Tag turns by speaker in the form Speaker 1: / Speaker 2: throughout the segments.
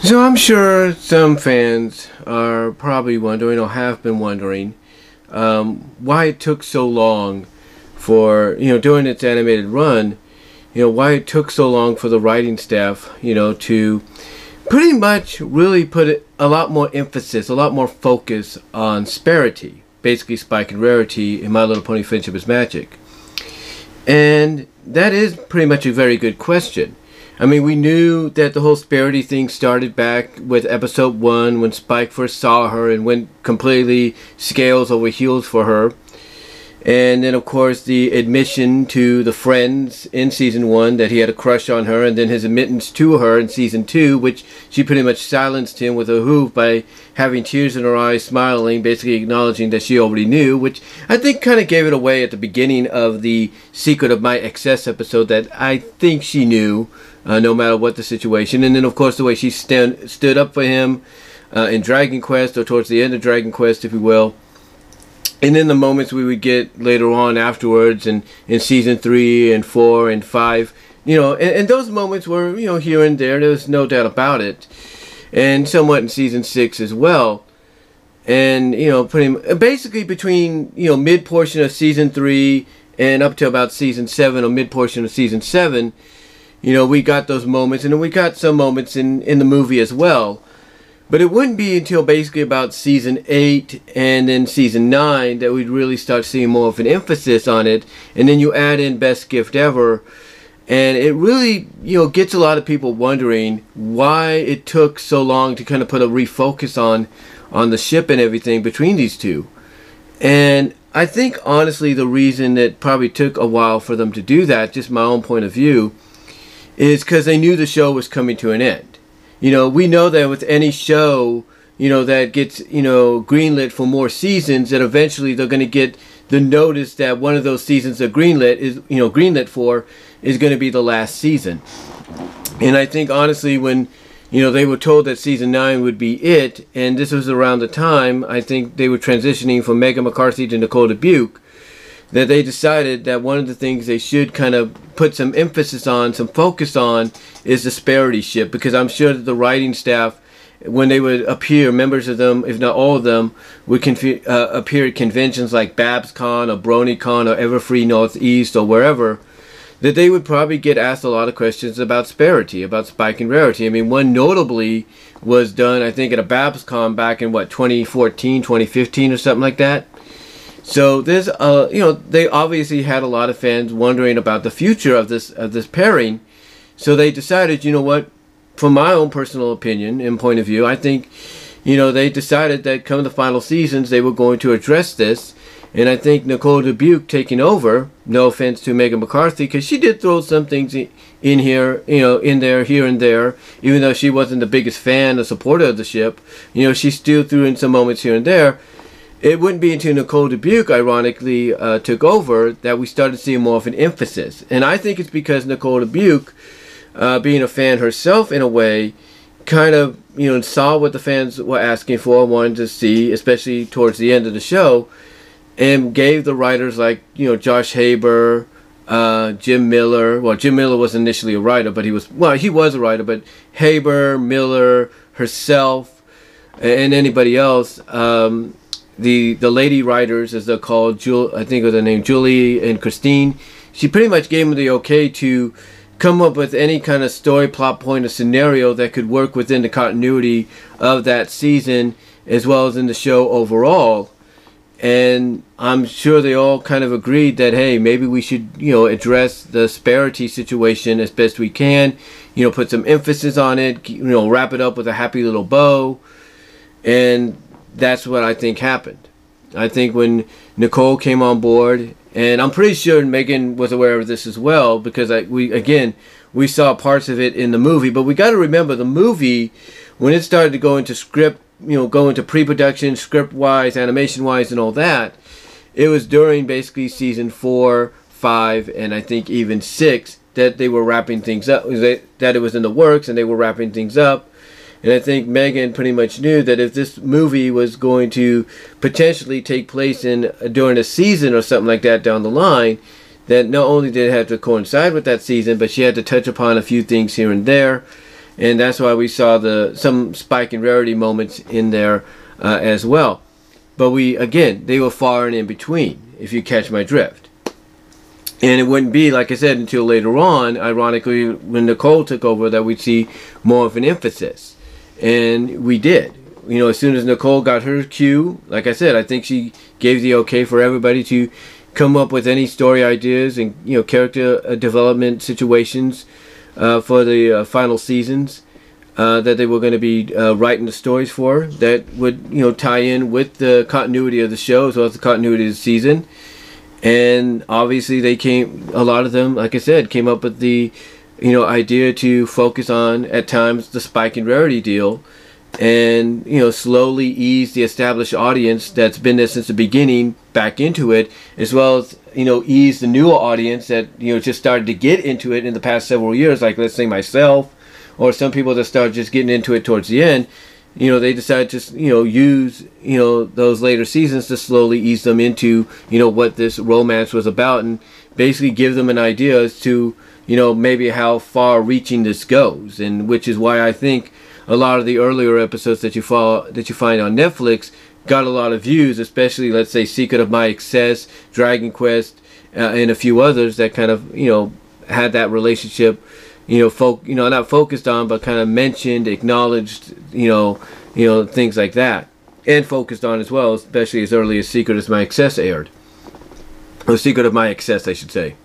Speaker 1: So I'm sure some fans are probably wondering or have been wondering why it took so long for, during its animated run, why it took so long for the writing staff, to pretty much really put a lot more emphasis, a lot more focus on Sparity, basically Spike and Rarity in My Little Pony Friendship is Magic. And that is pretty much a very good question. I mean, we knew that the whole Sparity thing started back with episode 1 when Spike first saw her and went completely scales over heels for her. And then, of course, the admission to the friends in season 1 that he had a crush on her, and then his admittance to her in season 2, which she pretty much silenced him with a hoof by having tears in her eyes, smiling, basically acknowledging that she already knew, which I think kind of gave it away at the beginning of the Secret of My Excess episode that I think she knew, no matter what the situation. And then, of course, the way she stood up for him in Dragon Quest, or towards the end of Dragon Quest, if you will. And then the moments we would get later on afterwards in season 3 and 4 and 5, and those moments were, here and there was no doubt about it. And somewhat in season 6 as well. And, basically between, mid portion of season 3 and up to about season 7 or mid portion of season 7, we got those moments, and then we got some moments in the movie as well. But it wouldn't be until basically about season 8 and then season 9 that we'd really start seeing more of an emphasis on it. And then you add in Best Gift Ever, and it really, gets a lot of people wondering why it took so long to kind of put a refocus on the ship and everything between these two. And I think, honestly, the reason it probably took a while for them to do that, just my own point of view, is because they knew the show was coming to an end. We know that with any show, that gets, greenlit for more seasons, that eventually they're going to get the notice that one of those seasons they're greenlit for is going to be the last season. And I think, honestly, when, they were told that season 9 would be it, and this was around the time, I think they were transitioning from Megan McCarthy to Nicole Dubuque, that they decided that one of the things they should kind of put some emphasis on, some focus on, is the Sparity ship, because I'm sure that the writing staff, when they would appear, members of them, if not all of them, would appear at conventions like BabsCon or BronyCon or Everfree Northeast or wherever, that they would probably get asked a lot of questions about Sparity, about Spike and Rarity. I mean, one notably was done, I think, at a BabsCon back in, 2014, 2015 or something like that. So there's, they obviously had a lot of fans wondering about the future of this pairing. So they decided, from my own personal opinion and point of view, I think, they decided that come the final seasons, they were going to address this. And I think Nicole Dubuque taking over, no offense to Megan McCarthy, because she did throw some things in here, in there, here and there, even though she wasn't the biggest fan or supporter of the ship, she still threw in some moments here and there. It wouldn't be until Nicole Dubuque, ironically, took over that we started seeing more of an emphasis. And I think it's because Nicole Dubuque, being a fan herself in a way, kind of, saw what the fans were asking for, wanted to see, especially towards the end of the show, and gave the writers like, Josh Haber, Jim Miller. Well, Jim Miller was initially a writer, but he was a writer, but Haber, Miller, herself, and anybody else, the lady writers, as they're called, I think of the name Julie and Christine, she pretty much gave them the okay to come up with any kind of story, plot point, or scenario that could work within the continuity of that season, as well as in the show overall. And I'm sure they all kind of agreed that, hey, maybe we should, address the Sparity situation as best we can, put some emphasis on it, wrap it up with a happy little bow. And that's what I think happened. I think when Nicole came on board, and I'm pretty sure Megan was aware of this as well, because we saw parts of it in the movie, but we got to remember the movie, when it started to go into script, go into pre-production, script-wise, animation-wise, and all that, it was during basically season 4, 5, and I think even 6 that they were wrapping things up, that it was in the works and they were wrapping things up. And I think Megan pretty much knew that if this movie was going to potentially take place during a season or something like that down the line, that not only did it have to coincide with that season, but she had to touch upon a few things here and there. and that's why we saw some Spike and Rarity moments in there as well. But they were far and in between, if you catch my drift. And it wouldn't be, like I said, until later on, ironically, when Nicole took over, that we'd see more of an emphasis. And we did. As soon as Nicole got her cue, like I said, I think she gave the okay for everybody to come up with any story ideas and, character development situations for the final seasons that they were going to be writing the stories for that would, tie in with the continuity of the show as well as the continuity of the season. And obviously a lot of them, like I said, came up with the, idea to focus on, at times, the Spike and Rarity deal and, slowly ease the established audience that's been there since the beginning back into it, as well as, ease the newer audience that, just started to get into it in the past several years, like let's say myself, or some people that started just getting into it towards the end. They decided to, use, those later seasons to slowly ease them into, what this romance was about and basically give them an idea as to, maybe how far reaching this goes. And which is why I think a lot of the earlier episodes that you find on Netflix got a lot of views, especially, let's say, Secret of My Excess, Dragon Quest, and a few others that kind of, had that relationship, not focused on, but kind of mentioned, acknowledged, things like that, and focused on as well, especially as early as Secret of My Excess aired, or Secret of My Excess, I should say.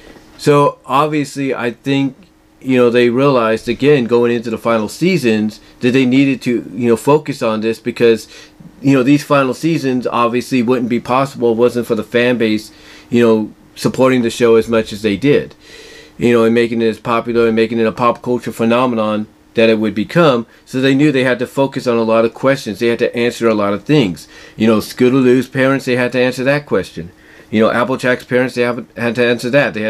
Speaker 1: So obviously, I think they realized again going into the final seasons that they needed to focus on this because these final seasons obviously wouldn't be possible if it wasn't for the fan base supporting the show as much as they did. And making it as popular and making it a pop culture phenomenon that it would become. So they knew they had to focus on a lot of questions. They had to answer a lot of things. Scootaloo's parents, they had to answer that question. Applejack's parents, they had to answer that. They had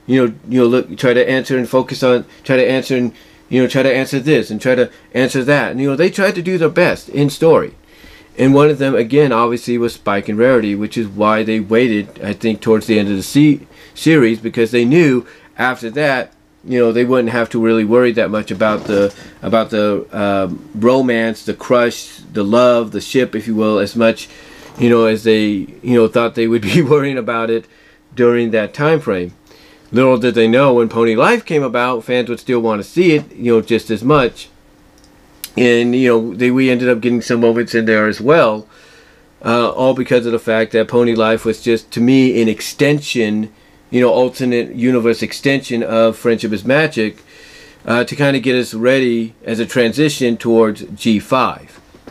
Speaker 1: to, try to answer and focus on, try to answer and, try to answer this and try to answer that. And, they tried to do their best in story. And one of them, again, obviously was Spike and Rarity, which is why they waited, I think, towards the end of the series, because they knew after that, they wouldn't have to really worry that much about the romance, the crush, the love, the ship, if you will, as much, as they, thought they would be worrying about it during that time frame. Little did they know when Pony Life came about, fans would still want to see it, just as much. And, we ended up getting some moments in there as well, all because of the fact that Pony Life was just, to me, an extension, alternate universe extension of Friendship is Magic, to kind of get us ready as a transition towards G5.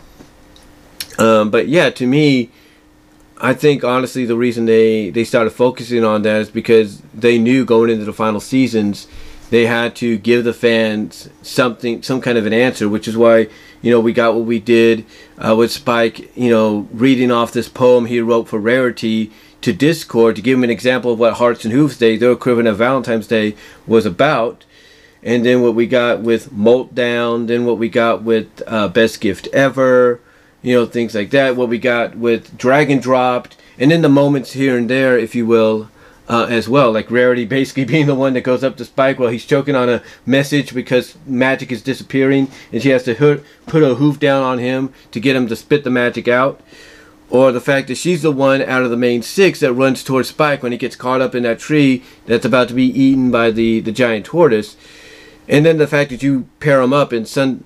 Speaker 1: But yeah, to me, I think honestly the reason they started focusing on that is because they knew going into the final seasons they had to give the fans some kind of an answer, which is why we got what we did with Spike, reading off this poem he wrote for Rarity to Discord to give him an example of what Hearts and Hooves Day, their equivalent of Valentine's Day, was about. And then what we got with Moltdown, then what we got with Best Gift Ever, things like that. What we got with Dragon Dropped, and then the moments here and there, if you will, as well. Like Rarity basically being the one that goes up to Spike while he's choking on a message because magic is disappearing, and she has to put a hoof down on him to get him to spit the magic out. Or the fact that she's the one out of the main six that runs towards Spike when he gets caught up in that tree that's about to be eaten by the giant tortoise. And then the fact that you pair them up in Sunset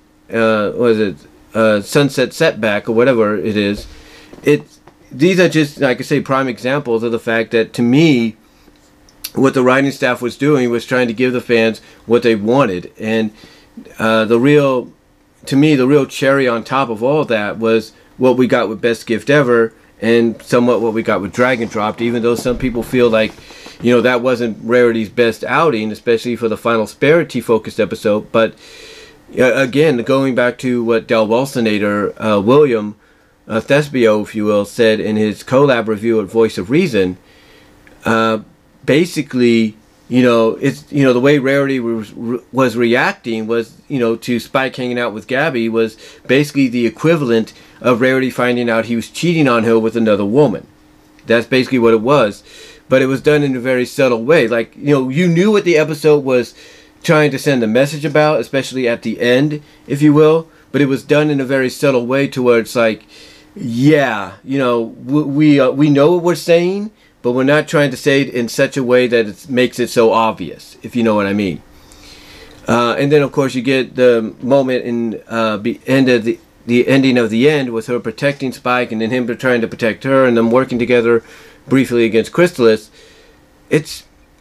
Speaker 1: Setback or whatever it is. These are just, like I say, prime examples of the fact that, to me, what the writing staff was doing was trying to give the fans what they wanted. And the real cherry on top of all that was what we got with Best Gift Ever and somewhat what we got with Dragon Dropped, even though some people feel like, that wasn't Rarity's best outing, especially for the final Sparity focused episode. But again, going back to what Del Walsonator, William Thespio, if you will, said in his collab review at Voice of Reason, basically, it's, the way Rarity was reacting was, to Spike hanging out with Gabby was basically the equivalent of Rarity finding out he was cheating on her with another woman. That's basically what it was. But it was done in a very subtle way. Like, you knew what the episode was trying to send a message about, especially at the end, if you will. But it was done in a very subtle way to where it's like, yeah, you know, we know what we're saying, but we're not trying to say it in such a way that it makes it so obvious, if you know what I mean. And then, of course, you get the moment in the ending of the end with her protecting Spike and then him trying to protect her and them working together briefly against Chrysalis. It's,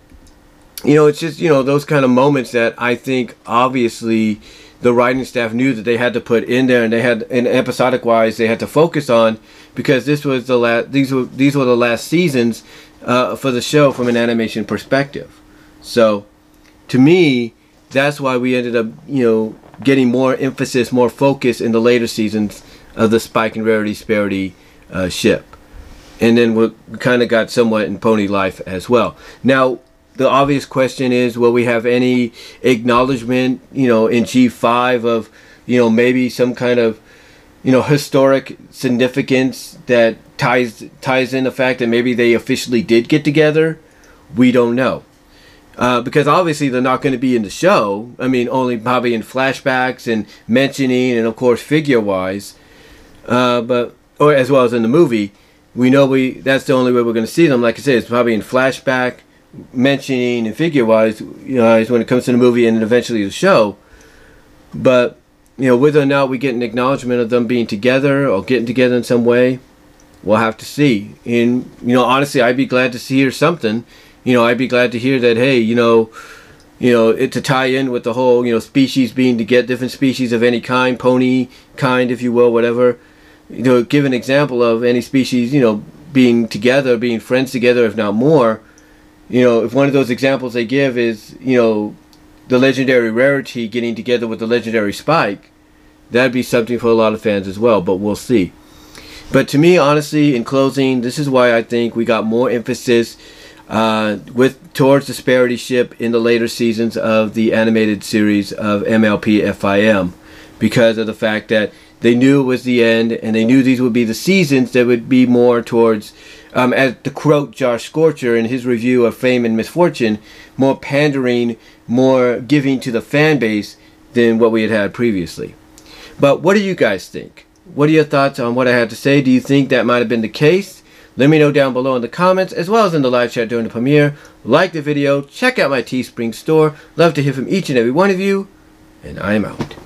Speaker 1: you know, it's just, you know, those kind of moments that I think obviously the writing staff knew that they had to put in there, and they had, in episodic wise, they had to focus on, because this was the last, these were the last seasons for the show from an animation perspective. So to me, that's why we ended up, you know, getting more emphasis, more focus in the later seasons of the Spike and Rarity Sparity ship. And then we kind of got somewhat in Pony Life as well. Now, the obvious question is, will we have any acknowledgement, you know, in G5 of, you know, maybe some kind of, you know, historic significance that ties in the fact that maybe they officially did get together? We don't know. Because obviously they're not going to be in the show. I mean, only probably in flashbacks and mentioning, and of course figure-wise, or as well as in the movie. We know that's the only way we're going to see them. Like I said, it's probably in flashback, mentioning, and figure-wise, you know, when it comes to the movie and eventually the show. But, you know, whether or not we get an acknowledgement of them being together or getting together in some way, we'll have to see. And, you know, honestly, I'd be glad to hear something. You know, I'd be glad to hear that, hey, you know, it to tie in with the whole, you know, species being to get different species of any kind, pony kind, if you will, whatever. You know, give an example of any species, you know, being together, being friends together, if not more. You know, if one of those examples they give is, you know, the legendary Rarity getting together with the legendary Spike, that'd be something for a lot of fans as well, but we'll see. But to me, honestly, in closing, this is why I think we got more emphasis towards the Sparity ship in the later seasons of the animated series of MLP FIM, because of the fact that they knew it was the end, and they knew these would be the seasons that would be more towards, as to quote Josh Scorcher in his review of Fame and Misfortune, more pandering, more giving to the fan base than what we had previously. But what do you guys think? What are your thoughts on what I had to say? Do you think that might have been the case? Let me know down below in the comments, as well as in the live chat during the premiere. Like the video, check out my Teespring store. Love to hear from each and every one of you, and I'm out.